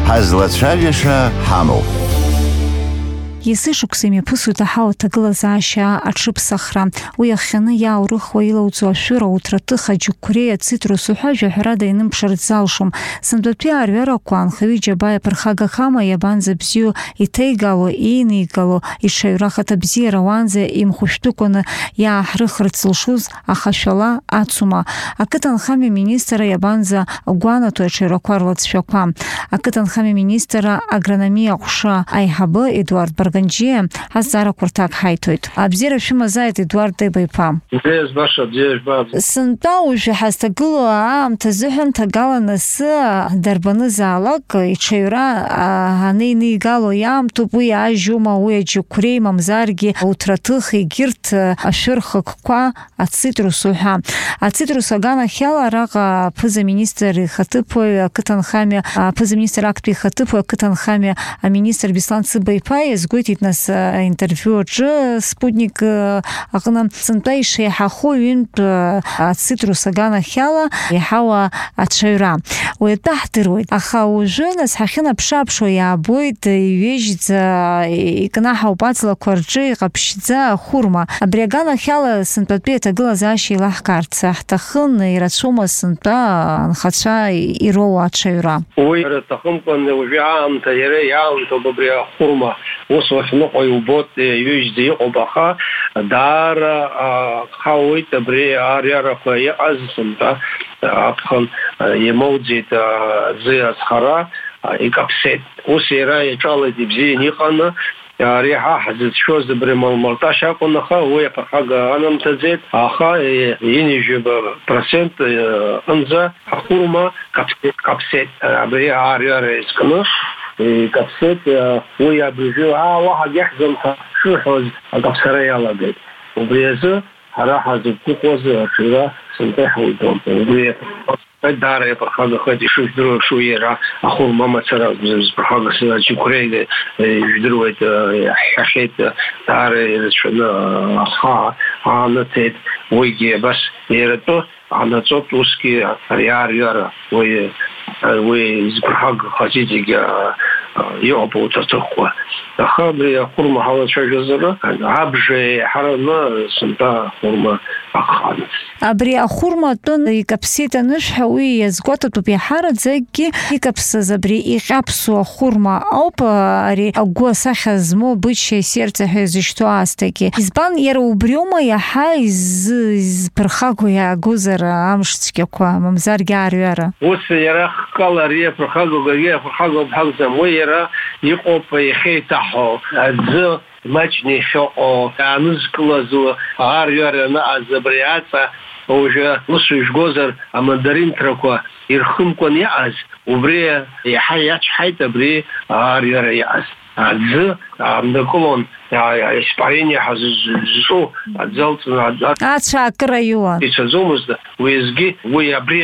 ҳазлацәажәаша ҳамоуп. Есышықәса имҩаԥысуеит аҳау аҭагылазаашьа аҽыԥсахра. Уи ахьаны иааурыхуа илауҵо ашәыра, ауҭраҭых, аџьықәреи, ацитрус уҳәа жәаҳәарада инымԥшырц залшом. Сынтәатәи арҩарақәа анхаҩы џьабаа иаԥырхагахама иабанӡа бзиоу иҭеигало, иинеигало, иҽаҩра ахаҭабзиара уанӡа имхәышәтәыкәаны иааҳрыхырц зылшоз ахашәала ацума. Ақыҭанхамҩа аминистр иабанӡа гәанаҭои аҽаҩрақәа рлаҵшәақәа. Ақыҭанхамҩа аминистр агрономиа ҟәша аиҳабы Едуард Барганџьиа азҵаарақәа рҭак ҳаиҭоит. Абзиара шәымазааит, Едуард Деиба-иԥа. Сынтәа уажәы ҳазҭагылоу аамҭа азыҳәан ҭагаланы асы дарбанызаалак иҽаҩра анеинеигало иаамҭоуп, уи ажьума, уи аџьықәреи, мамзаргьы ауҭраҭых, егьырҭ ашәырхықәқәа, ацитрус уҳәа. Ацитрус аганахьала араҟа аԥыза-министр ихаҭыԥуаҩ, ақыҭанхамҩа аԥыза-министр актәи ихаҭыԥуаҩ, ақыҭанхамҩа аминистр Беслан Цыба-иԥа иазгәеиҭеит нас интервиу аҿы Спутник аҟны сынтәа ишеиҳаху ҩынтә ацитрус аганахьала иаҳауа аҽаҩра. Уи атәы ҳдыруеит. Аха уажәы нас ҳахьынаԥшы-ааԥшуа иаабоит иҩежьӡа икнаҳауп аҵлақәа рҿы иҟаԥшьӡа ахәырма. Абри аганахьала сынтәатәи аҭагылазаашьа еилаҳкаарц ҳҭахын, ирацәоума сынтәа анхацәа ироуа аҽаҩра? Уи рҭахымкәан уажәы аамҭа иара иаамҭоуп абри ахәырма. Ус уахьныҟәо иубоит иҩежьӡа иҟоуп, аха даара ҳауеит абри арҩарақәа иҟаз сынтәа аԥхын иамоуӡеит аӡы азхара, икаԥсеит. Ус иара иаҿалеит ибзиан иҟаны. Ари ҳа ҳзыцәшәоз абри Малмалташь акәын, аха уи аԥырхага анамҭаӡеит, аха 90% аҟынӡа ахәырма каԥсеит. Абри арҩара изкны каԥсеит. Уи абжьы уаҳагь иаҳӡам ҳәа шыҳәоз акаԥсара иалагеит. Убри азы ҳара ҳазықәыхәоз аҽаҩра сынтәа иҳауӡом. Даара иаԥырхагахеит, ишыжәдыруа шо иара ахәырма мацара зԥырхагаз аџьықәреи ижәдыруеит, иаҳҳәахьеит, даара ирацәаны ахаа аанаҭеит. Уигьы абас иаратәы анаҵоит, усгьы ари арҩара уи зԥырхагахаз зегьы иҟоуп ауҭраҭыхқәа. Аха абри ахәырма ҳалацәажәозара абжа еиҳараны сынтәа ахәырма акхан. Абри ахәырма атәын икаԥсеит анышәҳәа, уи иазгәаҭатәуп иаҳараӡакгьы иқаԥсаз абри иҟьаԥсу ахәырма ауп ари агәы асахьа змоу бычча сердце ҳәа изышьҭоу аасҭагьы. Избан иара убриоума иаҳа изԥырхагоу иаагозар амш цәгьақәа, мамзаргьы арҩара? Ус иара хкала ари иаԥырхагоу бҳагӡам. Уи иара иҟоуп иахьеиҭаҳо аӡы маҷны ишыҟоу, аанызкылазу арҩара анаҟаз абри аҵа уажәы усу ижәгозар амандаринҭрақәа ирхымкәан иаҟаз, убри иаҳа иачҳаит абри арҩара иаҟаз. Аӡы аамнакылон, испарение ҳазҿу аӡалҵны ацәа акыр аиуан. Ицаӡомызт уеизгьы уи абри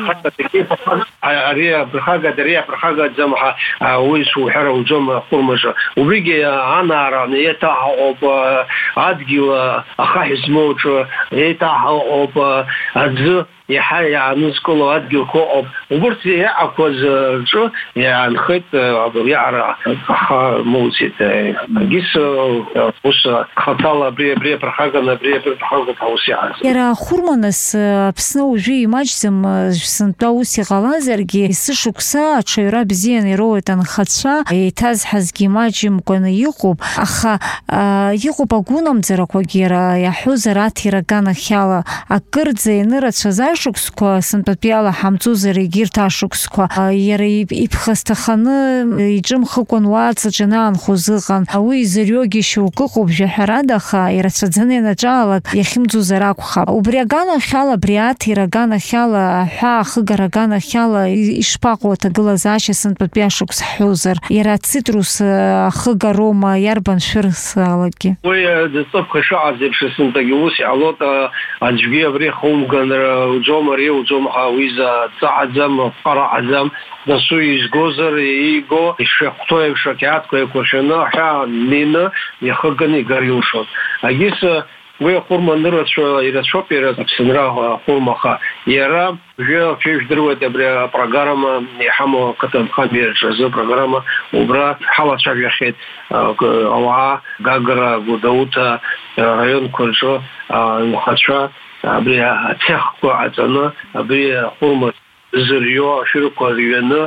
аԥырхагаӡам ҳәа уи суҳәар ауӡом ахәырмаҿы. Убригьы анаара еиҭаҳауп, адгьыл ахаҳә змоуҿы еиҭаҳауп, аӡы иаҳа иаанызкыло адгьылқәа ыҟоуп. Убырҭ иаҟақәаз рҿы иаанхеит иаара аха моуӡеит. Агьыс ус хаҭала абри аԥырхаганы абри аԥырхагоуп ҳәа ус иааз. Иара ахәырма нас Аԥсны уажәы имаҷӡам сынтәа ус иҟалазаргьы, есышықәса аҽаҩра бзианы ироуеит анхацәа, еиҭазҳазгьы имаҷымкәаны иҟоуп, аха иҟоуп агәынамӡарақәагьы иара иаҳәозар аҭира аганахьала. Акырӡа ианырацәаз ашықәсқәа сынтәатәи ала ҳамҵозар егьырҭ ашықәсқәа, иара иԥхасҭаханы иҿымхыкәан уаҵаҿы инаанхоз ыҟан. Уи изырҩогьы шьоук ыҟоуп жәаҳәарада, аха ирацәаӡаны ианаҿалалак иахьымӡозар акәхап. Убри аганахьала, абри аҭира аганахьала, аҳәаа ахыгара аганахьала ишԥаҟоу аҭагылазаашьа сынтәатәи ашықәс ҳҳәозар? Иара ацитрус ахыгароума, иарбан шәырсаалакгьы? Уи ҵыԥха ишыҟаз еиԥш сынтәагьы ус иҟалоит, аӡәгьы абри хумганра уӡом, ари уӡом ҳәа уи заҵаҳаӡам, ҟараҳаӡам. Насу изгозар иго ишахәҭоу еиԥш ақьаадқәа еиқәыршәаны аҳәаа нины иахыганы игар илшон. Агьыс وي خورما نرشو إلى شوبير تبصنرا خورما خا يرى جو فيش دروة برا программа يحمو كتب خامير شزو программа وبرا حالة شافي خيت أوعى غاغرا غودوتا رайон كلشو نخشوا برا تخكو عزنا برا خورما زريو شركة ريونا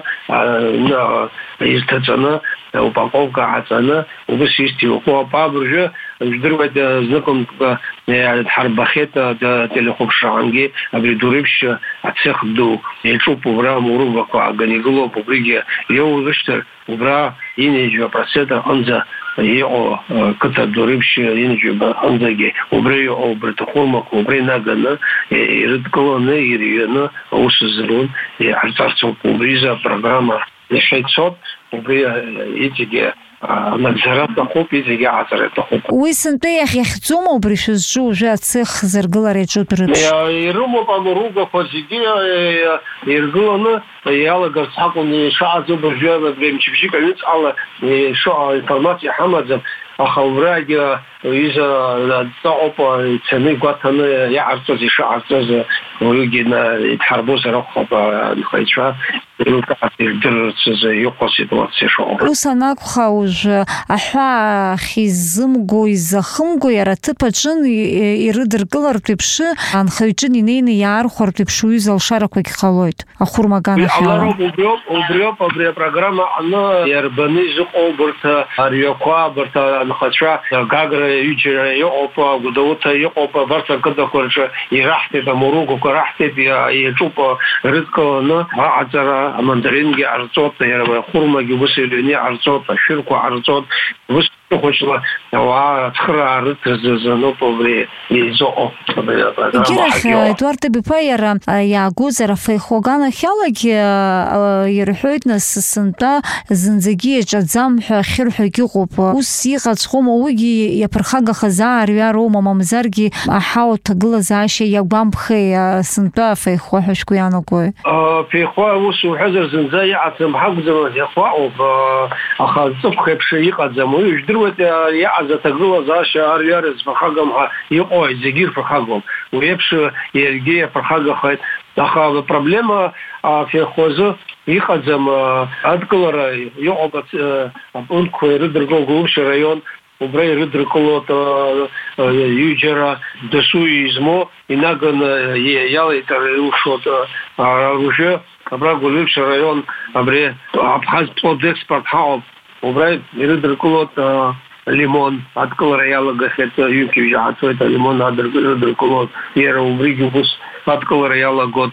يستجنا упаковка عزنا وبس يستوى بابرجة دروة زنكم حربخيت تلخوك شعنجي أبي دوريبش أتسخدو يشوفوا برا مروبك وعنيقلو ببريجي يو غشتر وبرا ينجوا برسيتا أنزا يو كتا دوريبش ينجوا أنزاجي وبري أو برتخورمك وبري ناقنا يردقلونا يريونا وسزرون يعرتارتون وبريزا программа لحيت صوت وبري يتجي نظرات تخوب يتجي عزرات تخوب ويسنتي يخزومو بريشز جو جا تسخ زرقلاري جو بريتش يرومو بامروغا فوزيجي يرغلونا يالا غرساقون شعزو برجوا بريمشبشي كنت على شو информация حمد أخوراج إذا تعب تسمي قطنا يعرض شعرض ويجينا يتحاربوا سرقة الخيشة يقصد يقصد شو. وسناك خوج أحوا خيزمجو يزخمجو يرتبطن يردر قلر تبشة عن خيجني نين يعرخر تبشو يزال شارك ويخلويت أخور مكان حلا. وبريوب программа أنا يربني زقو برتا ريوكوا برتا نخشوا غاغر يجرا يوقف غدوتا يوقف برتا كذا كلش يرحت بمروق وكرحت يشوف رزقنا عذرا مندرينجي عرضات يا خرمة جبسيلني عرضات شركة عرضات بس خوشلا وتخرع رتززنو بوري يزو كيرخ إدوارد بباير يا جوزر في خوغانا خالك يرحوتنا السنتا زنزجية جزام خير حقوق وسيقة خم وجي يبرخاغ خزار يا روما ممزرجي أحاول تقول زاشي يا بامبخي سنتا في خوحش كيانو كوي في خوا وسو حزر زنزاي عتم حق زمان يا خوا أخذ صفخ بشيقة زمان يجدروا يعزة تقول زاش أريارز فرخاغم يقوي زجير فرخاغم ويبش يرجع فرخاغ خيط أخذ проблема في خوزو يخزم أذكر يعبد أنكو يردرقو غوش ريون وبري يردرقو يجرا دسوي измо инаган яли тарушот оружие абрагу липш район абре абхаз под экспорт хаоб وبري يردرقو ليمون أذكر ريال قصة يمكن جاءت ويتا ليمون أذكر يرى وبريجو بس أذكر ريال قد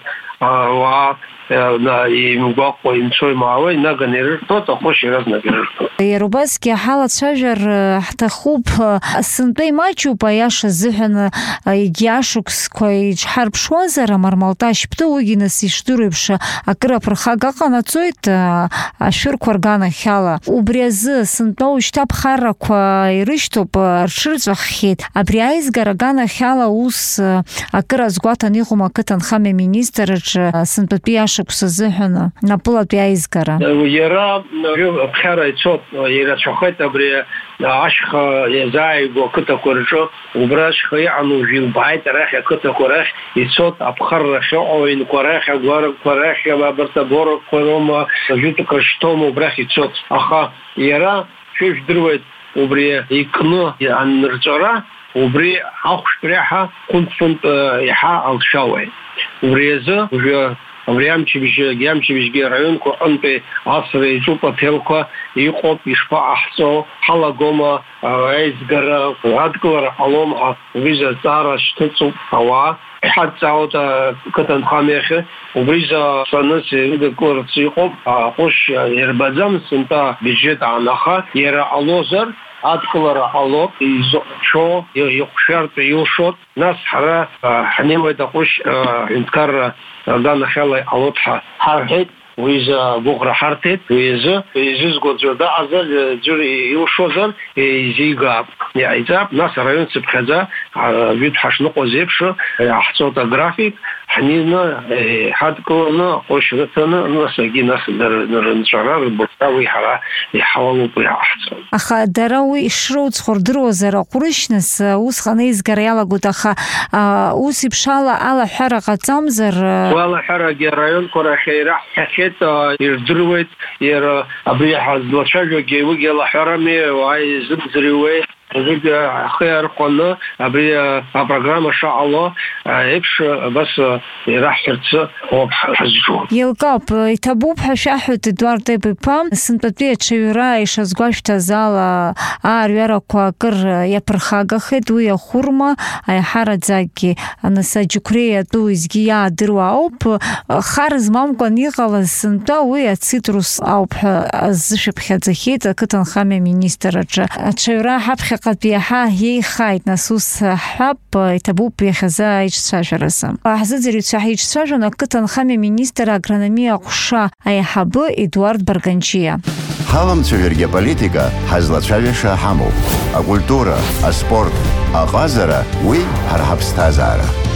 وا на имгоко иншой маавай наганер то خوش раз нагер يروباسكي حالة شجر حتى خوب سنتي ماتشو باياش زهن يجاشوكس كوي حرب شوازر مرمالتاش بتوغينا سيشتوربش أكرا برخاقا قناtsоит أشور كورغانا حالة وبريز سنتو штаб حرك يرشتوب رشرزو خيت أبريايز غارغانا حالة وس أكرا زغواتا نيخوما كتن خامي министрж سنتبياش كسزهنا نابولا بيايزكرا يرى بخير صوت يرى شخيت أبري عشخ يزاي وكتا كورجو وبراش خيانو جيل بايت راح كتا كورخ يصوت أبخر شو إن كورخ غار كورخ برتبور كوروما جوت كشتوم وبراح يصوت أخا يرى شوف دروت وبري يكنو عن رجرا وبري أخش بريحة كنت فنت يحا الشاوي وبريزه وجا وبريامشي بيجي رайон كأنت عصر يجوب تلقى يقوم يشفع أحسو حلا قوما عايزجرا وهذكر حلوم وبيجا زارا شتوت هوا حد ساعات كتن خامخ وبيجا سنس يذكر تيقوم خوش يربزم سنتا بيجت عناخا يرى علوزر أذكر حلوب شو يخشرت يوشوت ناس حرا حنيمة تخش يذكر دانا خلا علوتها حرهت وإذا بقرة حرتت وإذا قد جدا عزل جري يوشوزل يزيغاب يعني إذا ناس رأيون سبخزا بيت حشنق وزيبشو حصوت جرافيك حنينا حدكونا قشرتنا نسجي ناس نرنجرار بطاوي حلا يحاولوا بها أحسن. أخا دراوي شروط خردرو زرا قرشنس وسخنيز قريالا قد أخا وسي بشالا على حرقة تامزر والله حرق رايون كورا خيرا حكيت يردرويت ير أبي حزل شجع جيوي يلا حرامي وعاي زمزريوي زوجة خير قلنا أبي برنامج إن شاء الله إيش بس راح ترتس وبحزجون. يلقاب يتبوب حشاحو تدوار دبيبام سنتبتي تشيرا إيش أزواج تزالا عاريرا كواكر يبرخاجا خد ويا خورما أي حارة زاكي نساجكرية تو إزجيا دروا أوب خارز مامكن يغال سنتا ويا تسيتروس أوب زشب خدزخيت كتن خامي مينيستر تشيرا حبخ قد بيها هي خايت نسوس حب يتبوب بيخزا يتشاجرسم أحززري تشاهي يتشاجرنا كتن خامي مينيستر أغرانمية قشا أي حب إدوارد برغانчия. Халам цеверге политика хазлачавеша хаму. А культура, а спорт, а газара уи хархабстазара.